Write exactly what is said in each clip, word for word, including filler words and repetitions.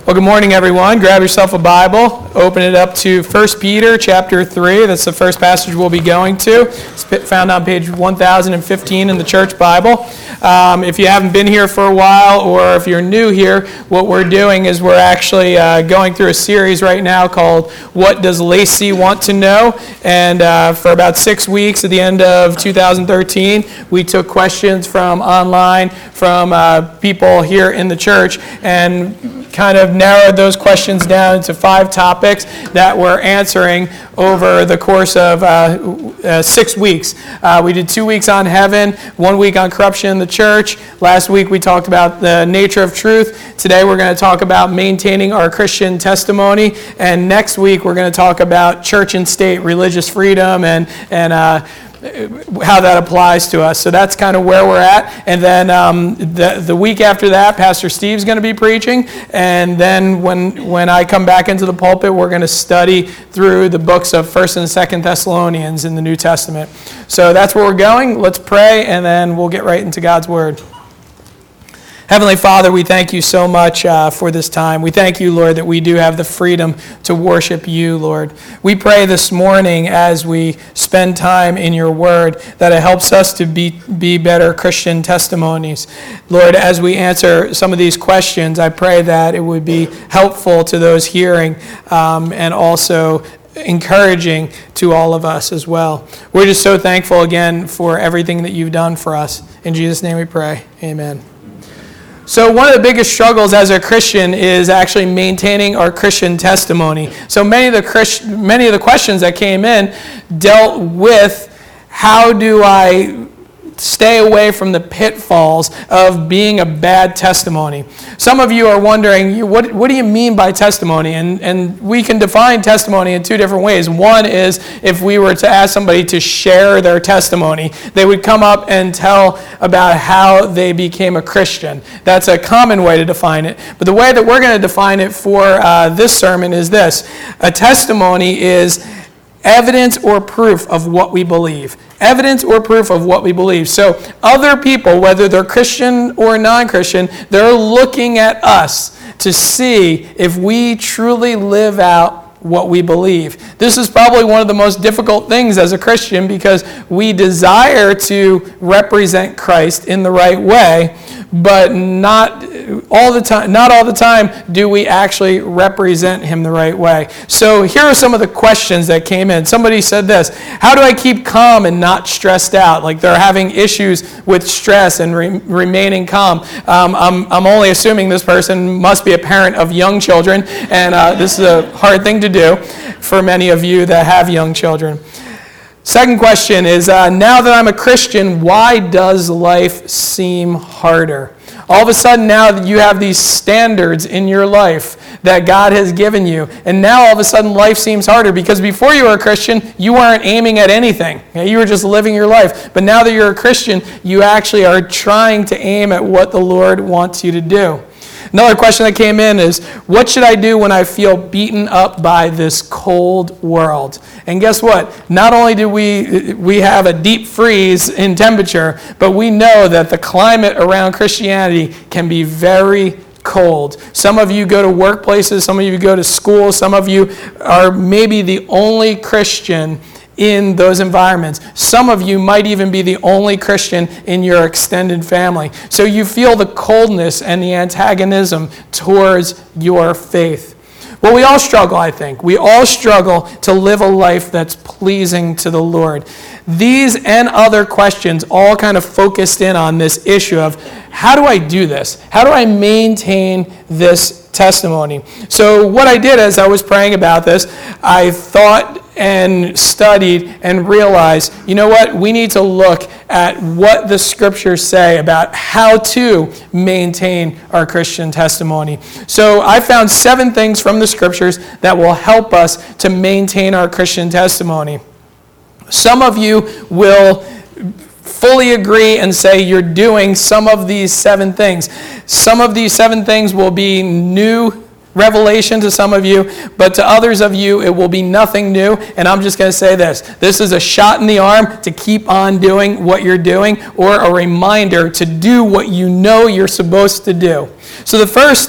Well, good morning, everyone. Grab yourself a Bible, open it up to First Peter chapter three. That's the first passage we'll be going to. It's found on page one thousand fifteen in the church Bible. Um, if you haven't been here for a while, or if you're new here, what we're doing is we're actually uh, going through a series right now called What Does Lacey Want to Know? And uh, for about six weeks at the end of two thousand thirteen, we took questions from online, from uh, people here in the church, and kind of narrowed those questions down into five topics that we're answering over the course of uh, uh, six weeks. Uh, we did two weeks on heaven, one week on corruption in the church. Last week we talked about the nature of truth. Today we're going to talk about maintaining our Christian testimony. And next week we're going to talk about church and state, religious freedom, and, and uh, how that applies to us. So that's kind of where we're at. And then um, the, the week after that, Pastor Steve's going to be preaching. And then when when I come back into the pulpit, we're going to study through the books of First and Second Thessalonians in the New Testament. So that's where we're going. Let's pray, and then we'll get right into God's Word. Heavenly Father, we thank you so much uh, for this time. We thank you, Lord, that we do have the freedom to worship you, Lord. We pray this morning as we spend time in your word that it helps us to be, be better Christian testimonies. Lord, as we answer some of these questions, I pray that it would be helpful to those hearing um, and also encouraging to all of us as well. We're just so thankful again for everything that you've done for us. In Jesus' name we pray. Amen. So one of the biggest struggles as a Christian is actually maintaining our Christian testimony. So many of the Christ, many of the questions that came in dealt with how do I stay away from the pitfalls of being a bad testimony. Some of you are wondering, what, what do you mean by testimony? And, and we can define testimony in two different ways. One is if we were to ask somebody to share their testimony, they would come up and tell about how they became a Christian. That's a common way to define it. But the way that we're going to define it for uh, this sermon is this. A testimony is evidence or proof of what we believe. Evidence or proof of what we believe. So other people, whether they're Christian or non-Christian, they're looking at us to see if we truly live out what we believe. This is probably one of the most difficult things as a Christian because we desire to represent Christ in the right way, but not all the time, not all the time do we actually represent him the right way. So here are some of the questions that came in. Somebody said this: how do I keep calm and not stressed out? Like they're having issues with stress and re- remaining calm. Um, I'm, I'm only assuming this person must be a parent of young children, and uh, this is a hard thing to do for many of you that have young children. Second question is, uh, now that I'm a Christian, why does life seem harder? All of a sudden now that you have these standards in your life that God has given you, and now all of a sudden life seems harder because before you were a Christian, you weren't aiming at anything. You were just living your life. But now that you're a Christian, you actually are trying to aim at what the Lord wants you to do. Another question that came in is, what should I do when I feel beaten up by this cold world? And guess what? Not only do we we have a deep freeze in temperature, but we know that the climate around Christianity can be very cold. Some of you go to workplaces, some of you go to school, some of you are maybe the only Christian in those environments. Some of you might even be the only Christian in your extended family. So you feel the coldness and the antagonism towards your faith. Well, we all struggle, I think. We all struggle to live a life that's pleasing to the Lord. These and other questions all kind of focused in on this issue of how do I do this? How do I maintain this testimony? So what I did as I was praying about this, I thought and studied and realized, you know what? We need to look at what the scriptures say about how to maintain our Christian testimony. So I found seven things from the scriptures that will help us to maintain our Christian testimony. Some of you will fully agree and say you're doing some of these seven things. Some of these seven things will be new revelation to some of you, but to others of you, it will be nothing new. And I'm just going to say this. This is a shot in the arm to keep on doing what you're doing, or a reminder to do what you know you're supposed to do. So the first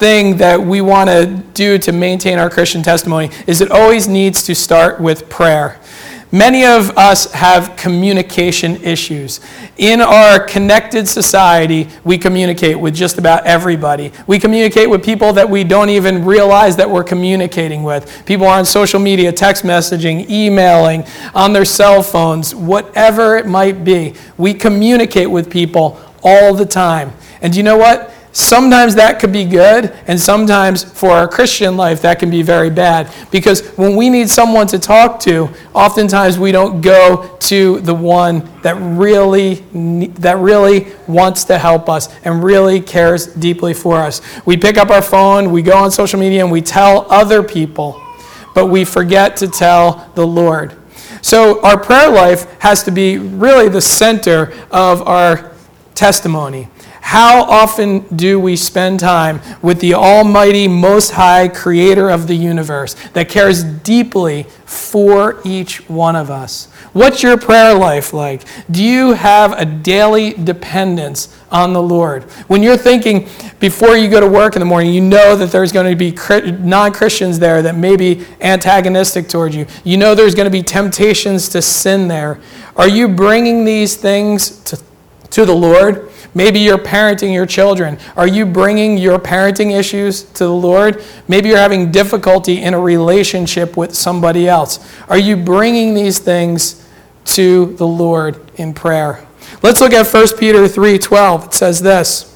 thing that we want to do to maintain our Christian testimony is it always needs to start with prayer. Many of us have communication issues. In our connected society, we communicate with just about everybody. We communicate with people that we don't even realize that we're communicating with. People are on social media, text messaging, emailing, on their cell phones, whatever it might be. We communicate with people all the time. And do you know what? Sometimes that could be good, and sometimes for our Christian life that can be very bad. Because when we need someone to talk to, oftentimes we don't go to the one that really that really wants to help us and really cares deeply for us. We pick up our phone, we go on social media, and we tell other people, but we forget to tell the Lord. So our prayer life has to be really the center of our testimony. How often do we spend time with the Almighty, Most High Creator of the universe that cares deeply for each one of us? What's your prayer life like? Do you have a daily dependence on the Lord? When you're thinking before you go to work in the morning, you know that there's going to be non-Christians there that may be antagonistic towards you. You know there's going to be temptations to sin there. Are you bringing these things to, to the Lord? Maybe you're parenting your children. Are you bringing your parenting issues to the Lord? Maybe you're having difficulty in a relationship with somebody else. Are you bringing these things to the Lord in prayer? Let's look at First Peter three twelve. It says this.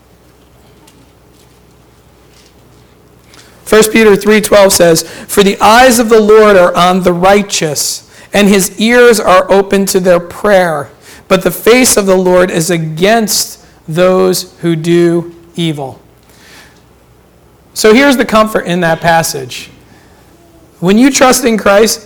First Peter three twelve says, "For the eyes of the Lord are on the righteous, and his ears are open to their prayer. But the face of the Lord is against those who do evil." So here's the comfort in that passage. When you trust in Christ,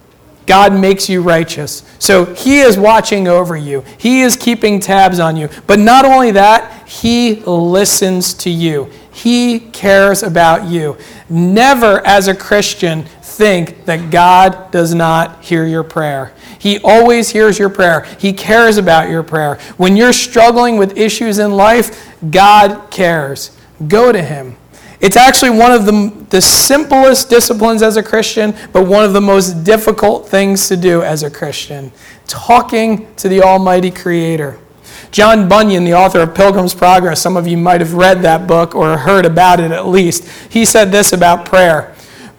God makes you righteous. So he is watching over you. He is keeping tabs on you. But not only that, he listens to you. He cares about you. Never, as a Christian, think that God does not hear your prayer. He always hears your prayer. He cares about your prayer. When you're struggling with issues in life, God cares. Go to him. It's actually one of the, the simplest disciplines as a Christian, but one of the most difficult things to do as a Christian. Talking to the Almighty Creator. John Bunyan, the author of Pilgrim's Progress, some of you might have read that book or heard about it at least. He said this about prayer.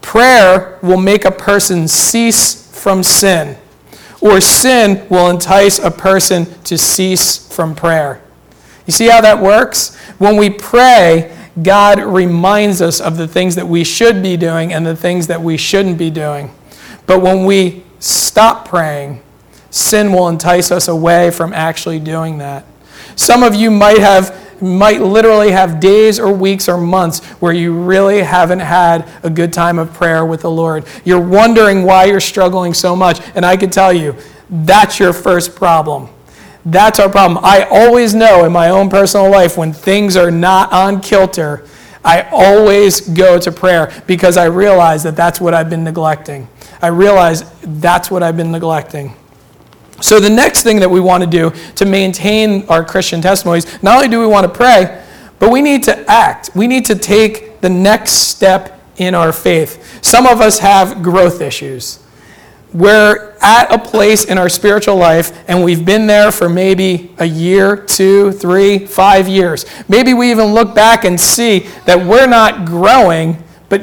Prayer will make a person cease from sin, or sin will entice a person to cease from prayer. You see how that works? When we pray, God reminds us of the things that we should be doing and the things that we shouldn't be doing. But when we stop praying, sin will entice us away from actually doing that. Some of you might have might literally have days or weeks or months where you really haven't had a good time of prayer with the Lord. You're wondering why you're struggling so much. And I can tell you, that's your first problem. That's our problem. I always know in my own personal life when things are not on kilter, I always go to prayer because I realize that that's what I've been neglecting. I realize that's what I've been neglecting. So the next thing that we want to do to maintain our Christian testimonies, not only do we want to pray, but we need to act. We need to take the next step in our faith. Some of us have growth issues. We're at a place in our spiritual life, and we've been there for maybe a year, two, three, five years. Maybe we even look back and see that we're not growing, but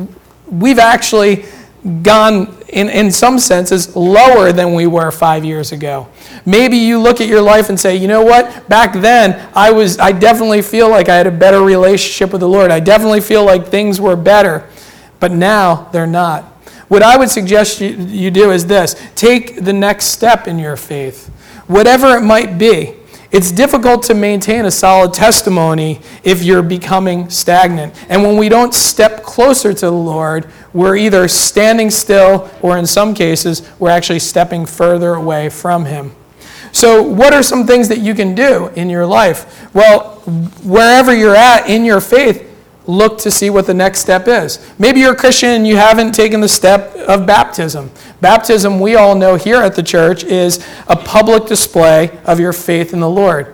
we've actually gone, in, in some senses, lower than we were five years ago. Maybe you look at your life and say, you know what, back then, I was, I definitely feel like I had a better relationship with the Lord. I definitely feel like things were better, but now they're not. What I would suggest you, you do is this. Take the next step in your faith, whatever it might be. It's difficult to maintain a solid testimony if you're becoming stagnant. And when we don't step closer to the Lord, we're either standing still or in some cases, we're actually stepping further away from him. So what are some things that you can do in your life? Well, wherever you're at in your faith, look to see what the next step is. Maybe you're a Christian and you haven't taken the step of baptism. Baptism, we all know here at the church, is a public display of your faith in the Lord.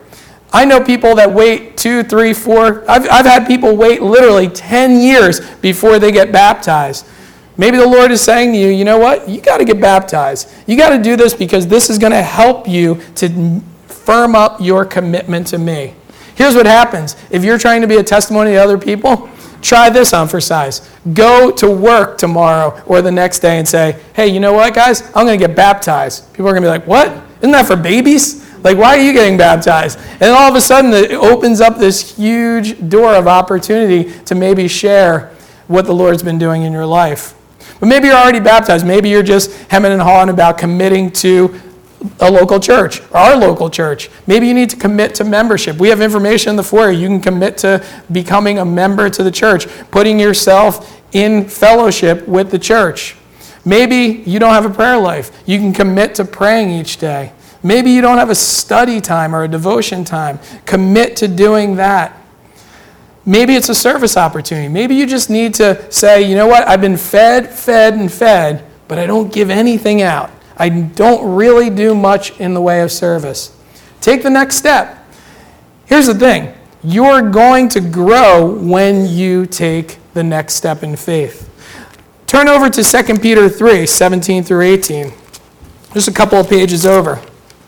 I know people that wait two, three, four. I've, I've had people wait literally ten years before they get baptized. Maybe the Lord is saying to you, you know what? You got to get baptized. You got to do this because this is going to help you to firm up your commitment to me. Here's what happens. If you're trying to be a testimony to other people, try this on for size. Go to work tomorrow or the next day and say, hey, you know what, guys? I'm going to get baptized. People are going to be like, what? Isn't that for babies? Like, why are you getting baptized? And then all of a sudden, it opens up this huge door of opportunity to maybe share what the Lord's been doing in your life. But maybe you're already baptized. Maybe you're just hemming and hawing about committing to a local church, or our local church. Maybe you need to commit to membership. We have information in the foyer. You can commit to becoming a member to the church, putting yourself in fellowship with the church. Maybe you don't have a prayer life. You can commit to praying each day. Maybe you don't have a study time or a devotion time. Commit to doing that. Maybe it's a service opportunity. Maybe you just need to say, you know what, I've been fed, fed, and fed, but I don't give anything out. I don't really do much in the way of service. Take the next step. Here's the thing. You're going to grow when you take the next step in faith. Turn over to Second Peter three, seventeen through eighteen. Just a couple of pages over.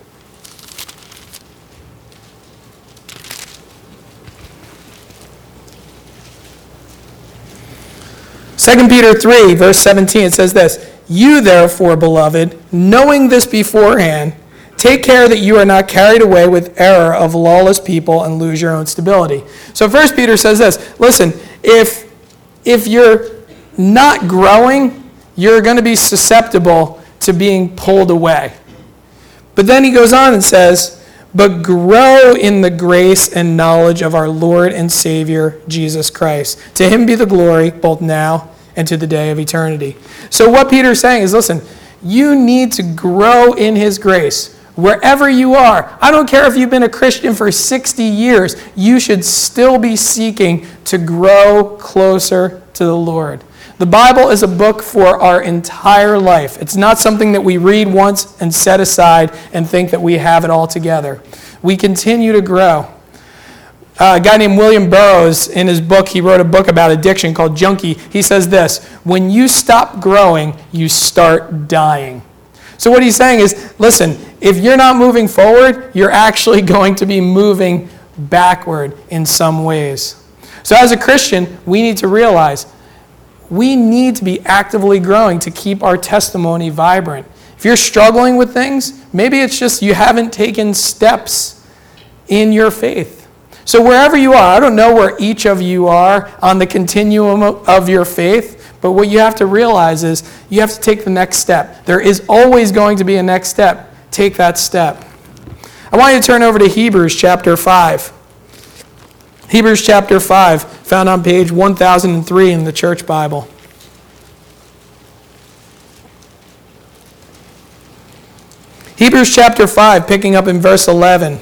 Second Peter three, verse seventeen, it says this, you therefore, beloved, knowing this beforehand, take care that you are not carried away with error of lawless people and lose your own stability. So First Peter says this, listen, if, if you're not growing, you're going to be susceptible to being pulled away. But then he goes on and says, but grow in the grace and knowledge of our Lord and Savior, Jesus Christ. To him be the glory, both now and to the day of eternity. So what Peter's saying is, listen, you need to grow in his grace. Wherever you are, I don't care if you've been a Christian for sixty years, you should still be seeking to grow closer to the Lord. The Bible is a book for our entire life. It's not something that we read once and set aside and think that we have it all together. We continue to grow. Uh, a guy named William Burroughs, in his book, he wrote a book about addiction called Junkie. He says this, when you stop growing, you start dying. So what he's saying is, listen, if you're not moving forward, you're actually going to be moving backward in some ways. So as a Christian, we need to realize we need to be actively growing to keep our testimony vibrant. If you're struggling with things, maybe it's just you haven't taken steps in your faith. So wherever you are, I don't know where each of you are on the continuum of your faith, but what you have to realize is you have to take the next step. There is always going to be a next step. Take that step. I want you to turn over to Hebrews chapter five. Hebrews chapter five, found on page one thousand three in the Church Bible. Hebrews chapter five, picking up in verse eleven.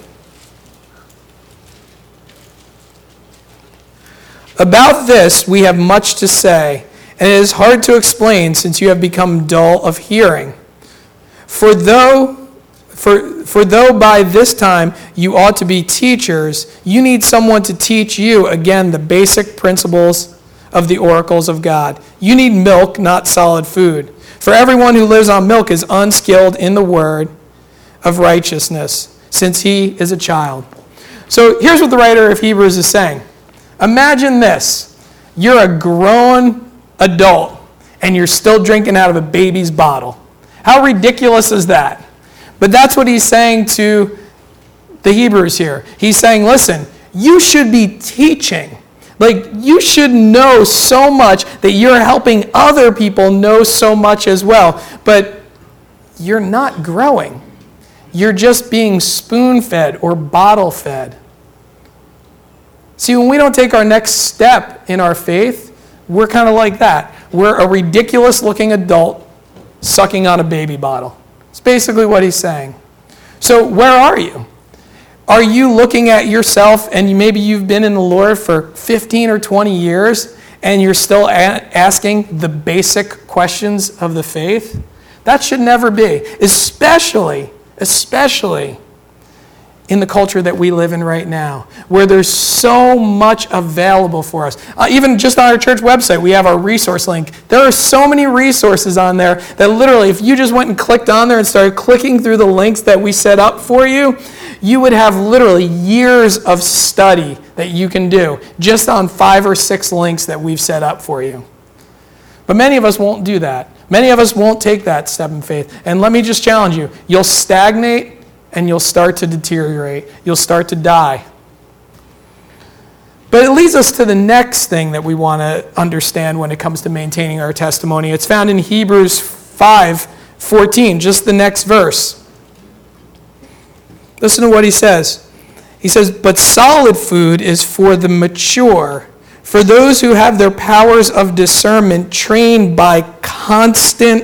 About this we have much to say, and it is hard to explain since you have become dull of hearing. For though, for, for though by this time you ought to be teachers, you need someone to teach you, again, the basic principles of the oracles of God. You need milk, not solid food. For everyone who lives on milk is unskilled in the word of righteousness, since he is a child. So here's what the writer of Hebrews is saying. Imagine this. You're a grown adult, and you're still drinking out of a baby's bottle. How ridiculous is that? But that's what he's saying to the Hebrews here. He's saying, listen, you should be teaching. Like, you should know so much that you're helping other people know so much as well. But you're not growing. You're just being spoon-fed or bottle-fed. See, when we don't take our next step in our faith, we're kind of like that. We're a ridiculous-looking adult sucking on a baby bottle. It's basically what he's saying. So where are you? Are you looking at yourself, and maybe you've been in the Lord for fifteen or twenty years, and you're still a- asking the basic questions of the faith? That should never be, especially, especially in the culture that we live in right now, where there's so much available for us. Uh, even just on our church website, we have our resource link. There are so many resources on there that literally, if you just went and clicked on there and started clicking through the links that we set up for you, you would have literally years of study that you can do just on five or six links that we've set up for you. But many of us won't do that. Many of us won't take that step in faith. And let me just challenge you. You'll stagnate and you'll start to deteriorate. You'll start to die. But it leads us to the next thing that we want to understand when it comes to maintaining our testimony. It's found in Hebrews five fourteen, just the next verse. Listen to what he says. He says, "But solid food is for the mature, for those who have their powers of discernment trained by constant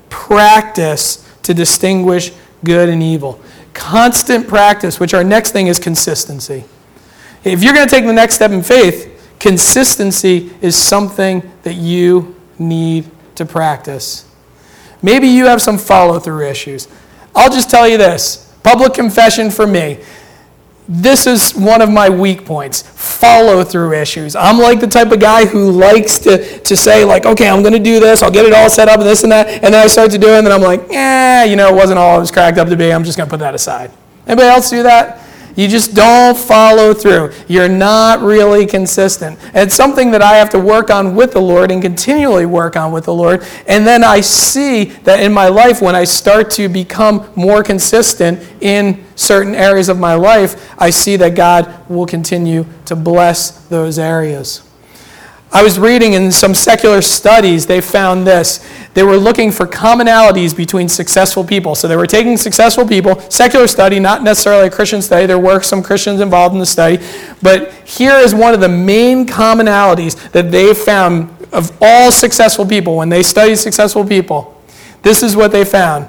practice to distinguish good and evil." Constant practice, which our next thing is consistency. If you're going to take the next step in faith, consistency is something that you need to practice. Maybe you have some follow-through issues. I'll just tell you this, public confession for me. This is one of my weak points, follow-through issues. I'm like the type of guy who likes to, to say, like, okay, I'm going to do this, I'll get it all set up and this and that, and then I start to do it, and then I'm like, eh, you know, it wasn't all it was cracked up to be, I'm just going to put that aside. Anybody else do that? You just don't follow through. You're not really consistent. And it's something that I have to work on with the Lord and continually work on with the Lord. And then I see that in my life, when I start to become more consistent in certain areas of my life, I see that God will continue to bless those areas. I was reading in some secular studies, they found this. They were looking for commonalities between successful people. So they were taking successful people, secular study, not necessarily a Christian study. There were some Christians involved in the study. But here is one of the main commonalities that they found of all successful people. When they studied successful people, this is what they found.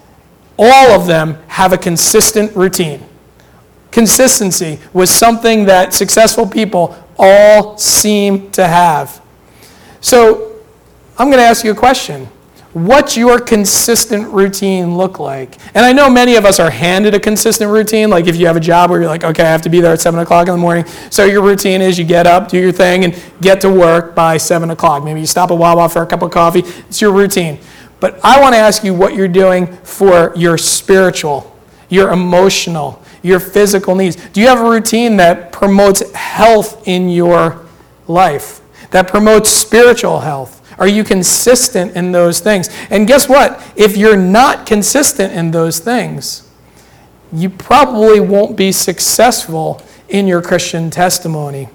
All of them have a consistent routine. Consistency was something that successful people all seem to have. So I'm going to ask you a question. What's your consistent routine look like? And I know many of us are handed a consistent routine. Like if you have a job where you're like, okay, I have to be there at seven o'clock in the morning. So your routine is you get up, do your thing, and get to work by seven o'clock. Maybe you stop at Wawa for a cup of coffee. It's your routine. But I want to ask you what you're doing for your spiritual, your emotional, your physical needs. Do you have a routine that promotes health in your life, that promotes spiritual health? Are you consistent in those things? And guess what? If you're not consistent in those things, you probably won't be successful in your Christian testimony.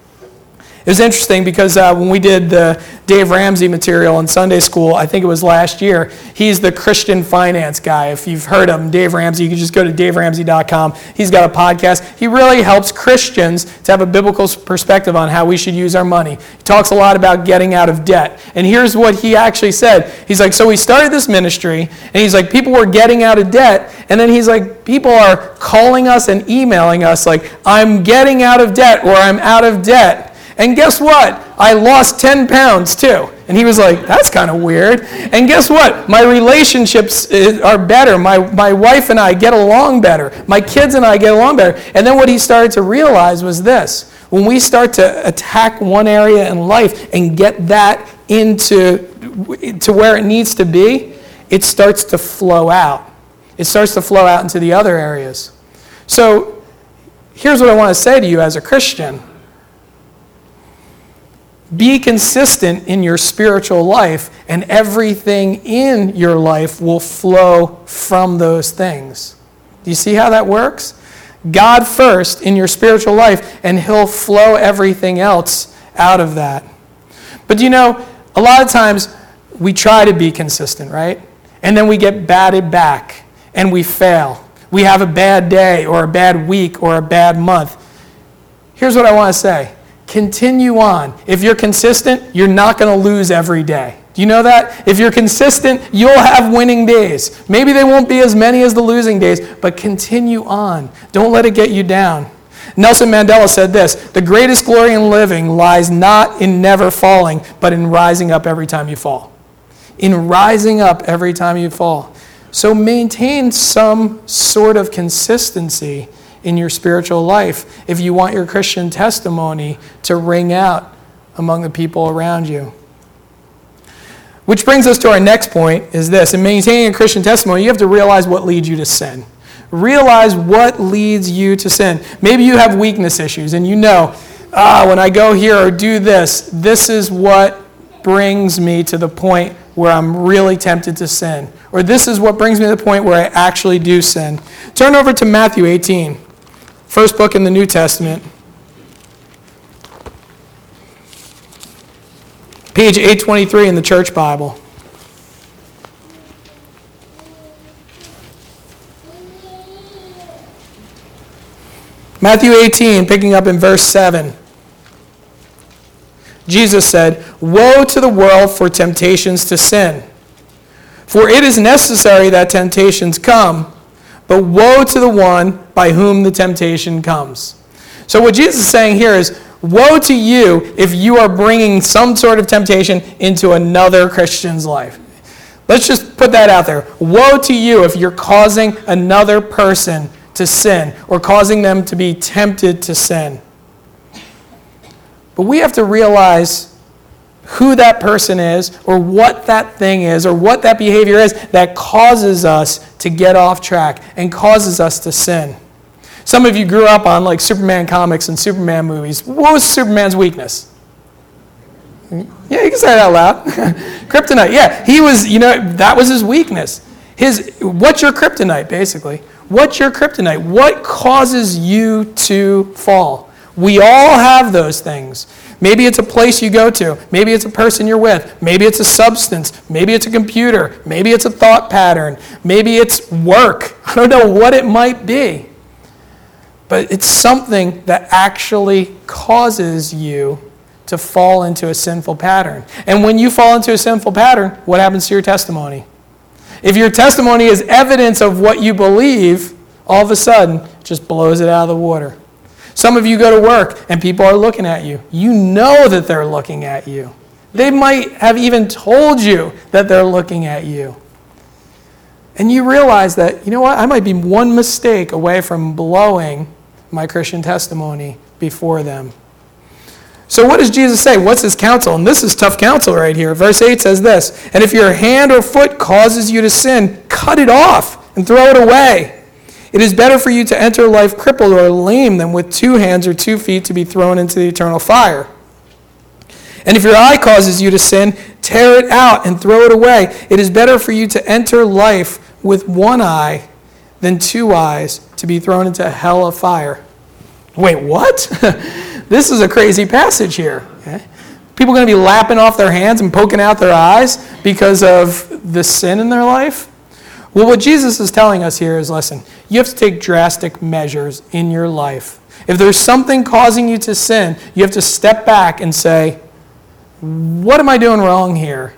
It was interesting because uh, when we did the Dave Ramsey material in Sunday school, I think it was last year, he's the Christian finance guy. If you've heard of him, Dave Ramsey, you can just go to dave ramsey dot com. He's got a podcast. He really helps Christians to have a biblical perspective on how we should use our money. He talks a lot about getting out of debt. And here's what he actually said. He's like, so we started this ministry, and he's like, people were getting out of debt, and then he's like, people are calling us and emailing us like, I'm getting out of debt, or I'm out of debt. And guess what? I lost ten pounds too. And he was like, that's kind of weird. And guess what? My relationships are better. My, my wife and I get along better. My kids and I get along better. And then what he started to realize was this. When we start to attack one area in life and get that into to where it needs to be, it starts to flow out. It starts to flow out into the other areas. So here's what I want to say to you as a Christian. Be consistent in your spiritual life, and everything in your life will flow from those things. Do you see how that works? God first in your spiritual life, and He'll flow everything else out of that. But you know, a lot of times we try to be consistent, right? And then we get batted back, and we fail. We have a bad day, or a bad week, or a bad month. Here's what I want to say. Continue on. If you're consistent, you're not going to lose every day. Do you know that? If you're consistent, you'll have winning days. Maybe they won't be as many as the losing days, but continue on. Don't let it get you down. Nelson Mandela said this, the greatest glory in living lies not in never falling, but in rising up every time you fall. In rising up every time you fall. So maintain some sort of consistency in your spiritual life, if you want your Christian testimony to ring out among the people around you. Which brings us to our next point, is this. In maintaining a Christian testimony, you have to realize what leads you to sin. Realize what leads you to sin. Maybe you have weakness issues, and you know, ah, when I go here or do this, this is what brings me to the point where I'm really tempted to sin. Or this is what brings me to the point where I actually do sin. Turn over to Matthew eighteen, first book in the New Testament. Page eight twenty-three in the Church Bible. Matthew eighteen, picking up in verse seven. Jesus said, "Woe to the world for temptations to sin. For it is necessary that temptations come, but woe to the one by whom the temptation comes." So what Jesus is saying here is, woe to you if you are bringing some sort of temptation into another Christian's life. Let's just put that out there. Woe to you if you're causing another person to sin or causing them to be tempted to sin. But we have to realize who that person is or what that thing is or what that behavior is that causes us to get off track and causes us to sin. Some of you grew up on like Superman comics and Superman movies. What was Superman's weakness? Yeah, you can say it out loud. Kryptonite. Yeah, he was, you know, that was his weakness. His, what's your kryptonite, basically? What's your kryptonite? What causes you to fall? We all have those things. Maybe it's a place you go to. Maybe it's a person you're with. Maybe it's a substance. Maybe it's a computer. Maybe it's a thought pattern. Maybe it's work. I don't know what it might be. But it's something that actually causes you to fall into a sinful pattern. And when you fall into a sinful pattern, what happens to your testimony? If your testimony is evidence of what you believe, all of a sudden, it just blows it out of the water. Some of you go to work and people are looking at you. You know that they're looking at you. They might have even told you that they're looking at you. And you realize that, you know what, I might be one mistake away from blowing my Christian testimony before them. So what does Jesus say? What's his counsel? And this is tough counsel right here. Verse eight says this, "And if your hand or foot causes you to sin, cut it off and throw it away. It is better for you to enter life crippled or lame than with two hands or two feet to be thrown into the eternal fire. And if your eye causes you to sin, tear it out and throw it away. It is better for you to enter life with one eye than two eyes to be thrown into a hell of fire." Wait, what? This is a crazy passage here. Okay? People are going to be lapping off their hands and poking out their eyes because of the sin in their life? Well, what Jesus is telling us here is, listen, you have to take drastic measures in your life. If there's something causing you to sin, you have to step back and say, what am I doing wrong here?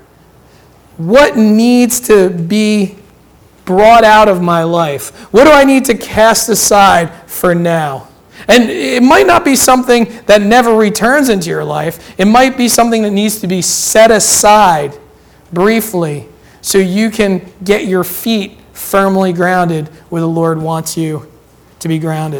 What needs to be brought out of my life? What do I need to cast aside for now? And it might not be something that never returns into your life. It might be something that needs to be set aside briefly so you can get your feet firmly grounded where the Lord wants you to be grounded.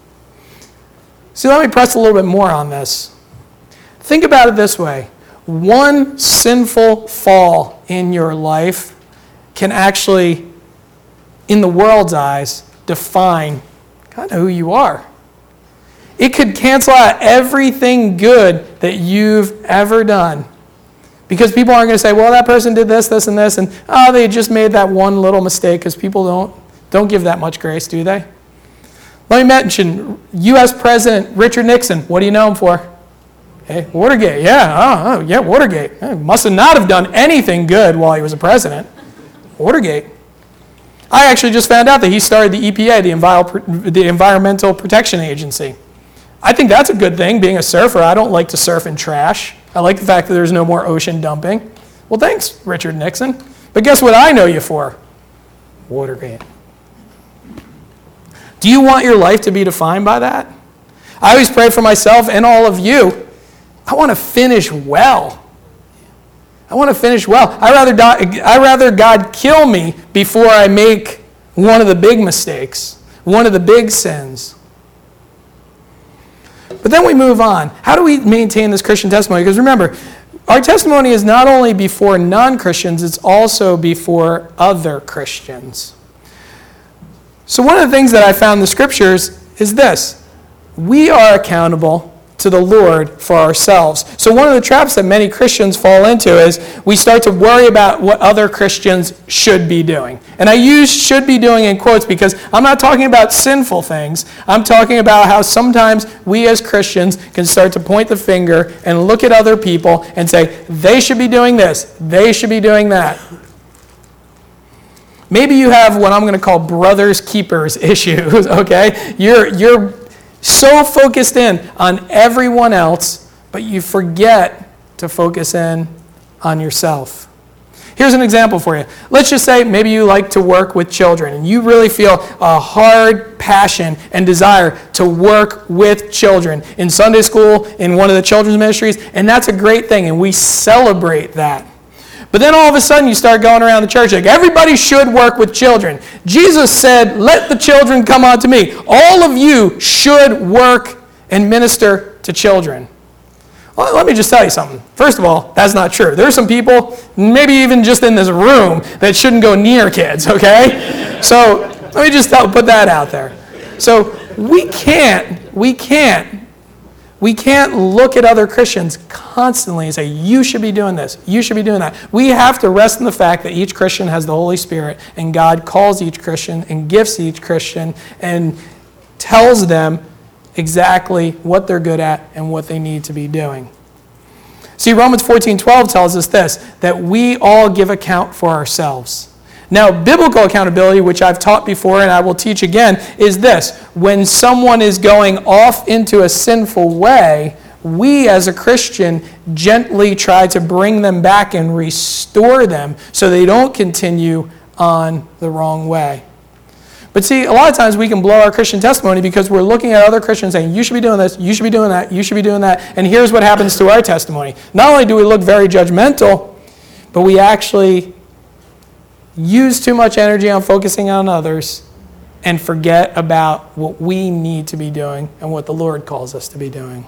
So let me press a little bit more on this. Think about it this way. One sinful fall in your life can actually, in the world's eyes, define kind of who you are. It could cancel out everything good that you've ever done. Because people aren't going to say, well, that person did this, this, and this, and oh, they just made that one little mistake, because people don't, don't give that much grace, do they? Let me mention U S President Richard Nixon. What do you know him for? Hey, Watergate. Yeah, oh, oh yeah, Watergate. He must have not have done anything good while he was a president. Watergate. I actually just found out that he started the E P A, the, Envi- the Environmental Protection Agency. I think that's a good thing. Being a surfer, I don't like to surf in trash. I like the fact that there's no more ocean dumping. Well, thanks, Richard Nixon. But guess what I know you for? Watergate. Do you want your life to be defined by that? I always pray for myself and all of you. I want to finish well. I want to finish well. I'd rather, die, I'd rather God kill me before I make one of the big mistakes, one of the big sins. But then we move on. How do we maintain this Christian testimony? Because remember, our testimony is not only before non-Christians, it's also before other Christians. So one of the things that I found in the scriptures is this. We are accountable to the Lord for ourselves. So one of the traps that many Christians fall into is we start to worry about what other Christians should be doing. And I use should be doing in quotes because I'm not talking about sinful things. I'm talking about how sometimes we as Christians can start to point the finger and look at other people and say, they should be doing this, they should be doing that. Maybe you have what I'm going to call brothers keepers issues, okay? You're you're so focused in on everyone else, but you forget to focus in on yourself. Here's an example for you. Let's just say maybe you like to work with children and you really feel a hard passion and desire to work with children in Sunday school, in one of the children's ministries, and that's a great thing, and we celebrate that. But then all of a sudden you start going around the church like, everybody should work with children. Jesus said, let the children come unto me. All of you should work and minister to children. Well, let me just tell you something. First of all, that's not true. There are some people, maybe even just in this room, that shouldn't go near kids, okay? So let me just tell, put that out there. So we can't, we can't, We can't look at other Christians constantly and say, you should be doing this, you should be doing that. We have to rest in the fact that each Christian has the Holy Spirit, and God calls each Christian and gifts each Christian and tells them exactly what they're good at and what they need to be doing. See, Romans fourteen twelve tells us this, that we all give account for ourselves. Now, biblical accountability, which I've taught before and I will teach again, is this. When someone is going off into a sinful way, we as a Christian gently try to bring them back and restore them so they don't continue on the wrong way. But see, a lot of times we can blow our Christian testimony because we're looking at other Christians saying, you should be doing this, you should be doing that, you should be doing that, and here's what happens to our testimony. Not only do we look very judgmental, but we actually use too much energy on focusing on others and forget about what we need to be doing and what the Lord calls us to be doing.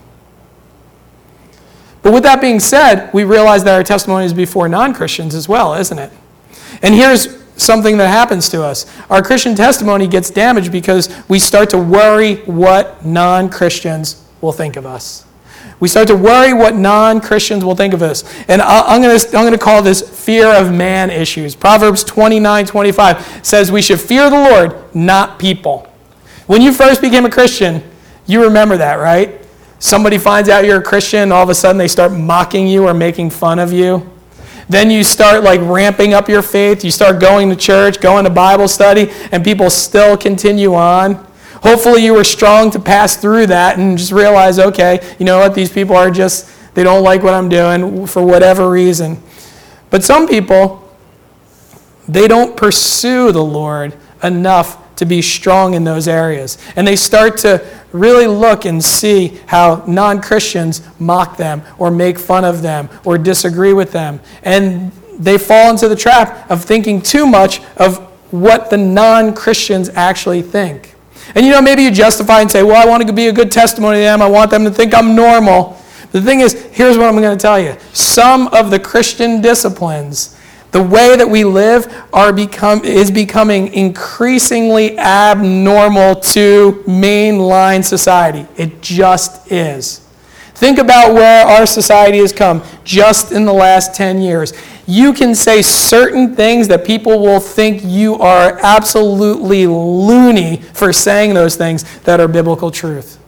But with that being said, we realize that our testimony is before non-Christians as well, isn't it? And here's something that happens to us. Our Christian testimony gets damaged because we start to worry what non-Christians will think of us. We start to worry what non-Christians will think of us. And I'm going to I'm going to call this fear of man issues. Proverbs twenty-nine twenty-five says we should fear the Lord, not people. When you first became a Christian, you remember that, right? Somebody finds out you're a Christian, and all of a sudden they start mocking you or making fun of you. Then you start like ramping up your faith. You start going to church, going to Bible study, and people still continue on. Hopefully you were strong to pass through that and just realize, okay, you know what, these people are just, they don't like what I'm doing for whatever reason. But some people, they don't pursue the Lord enough to be strong in those areas. And they start to really look and see how non-Christians mock them or make fun of them or disagree with them. And they fall into the trap of thinking too much of what the non-Christians actually think. And you know, maybe you justify and say, well, I want to be a good testimony to them. I want them to think I'm normal. The thing is, here's what I'm going to tell you. Some of the Christian disciplines, the way that we live, are become is becoming increasingly abnormal to mainline society. It just is. Think about where our society has come just in the last ten years. You can say certain things that people will think you are absolutely loony for saying those things that are biblical truth.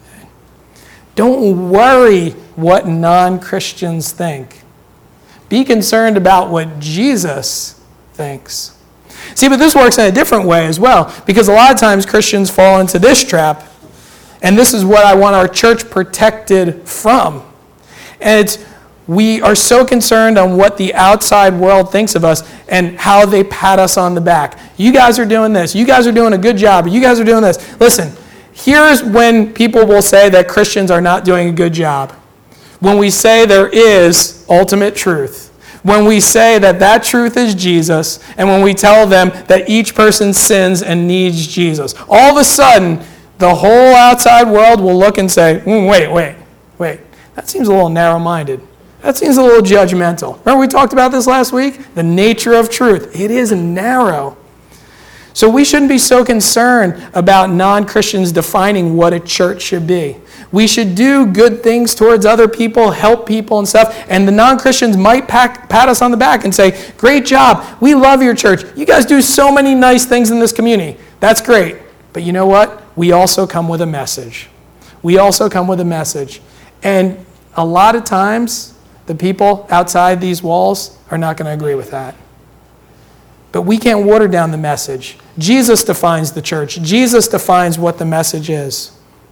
Don't worry what non-Christians think. Be concerned about what Jesus thinks. See, but this works in a different way as well, because a lot of times Christians fall into this trap, and this is what I want our church protected from. And it's, we are so concerned on what the outside world thinks of us and how they pat us on the back. You guys are doing this. You guys are doing a good job. You guys are doing this. Listen, here's when people will say that Christians are not doing a good job. When we say there is ultimate truth. When we say that that truth is Jesus, and when we tell them that each person sins and needs Jesus. All of a sudden, the whole outside world will look and say, mm, wait, wait, wait, that seems a little narrow-minded. That seems a little judgmental. Remember we talked about this last week? The nature of truth. It is narrow. So we shouldn't be so concerned about non-Christians defining what a church should be. We should do good things towards other people, help people and stuff, and the non-Christians might pat, pat us on the back and say, great job, we love your church. You guys do so many nice things in this community. That's great. But you know what? We also come with a message. We also come with a message. And a lot of times, the people outside these walls are not going to agree with that. But we can't water down the message. Jesus defines the church. Jesus defines what the message is.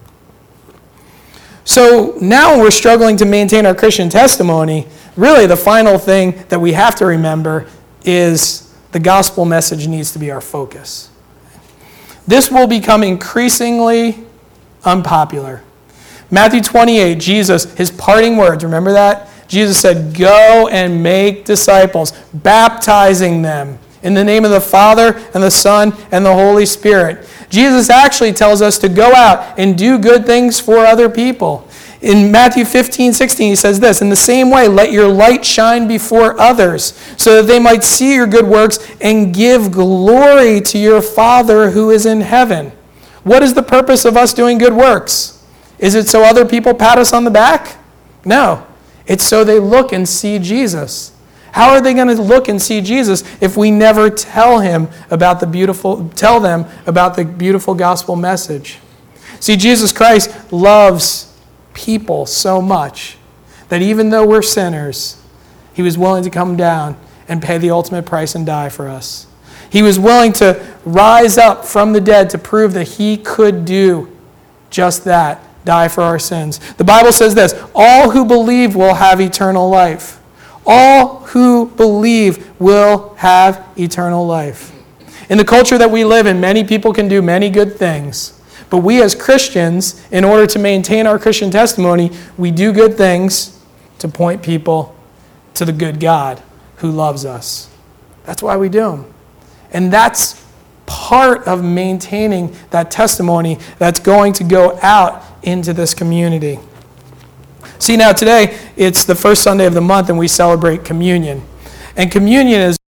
So now when we're struggling to maintain our Christian testimony, really the final thing that we have to remember is the gospel message needs to be our focus. This will become increasingly unpopular. Matthew twenty-eight, Jesus, his parting words, remember that? Jesus said, go and make disciples, baptizing them in the name of the Father and the Son and the Holy Spirit. Jesus actually tells us to go out and do good things for other people. In Matthew fifteen, sixteen, he says this, in the same way, let your light shine before others, so that they might see your good works and give glory to your Father who is in heaven. What is the purpose of us doing good works? Is it so other people pat us on the back? No. It's so they look and see Jesus. How are they going to look and see Jesus if we never tell him about the beautiful, tell them about the beautiful gospel message? See, Jesus Christ loves people so much that even though we're sinners, he was willing to come down and pay the ultimate price and die for us. He was willing to rise up from the dead to prove that he could do just that, die for our sins. The Bible says this, all who believe will have eternal life. All who believe will have eternal life. In the culture that we live in, many people can do many good things. But we as Christians, in order to maintain our Christian testimony, we do good things to point people to the good God who loves us. That's why we do them. And that's part of maintaining that testimony that's going to go out into this community. See, now today, it's the first Sunday of the month, and we celebrate communion. And communion is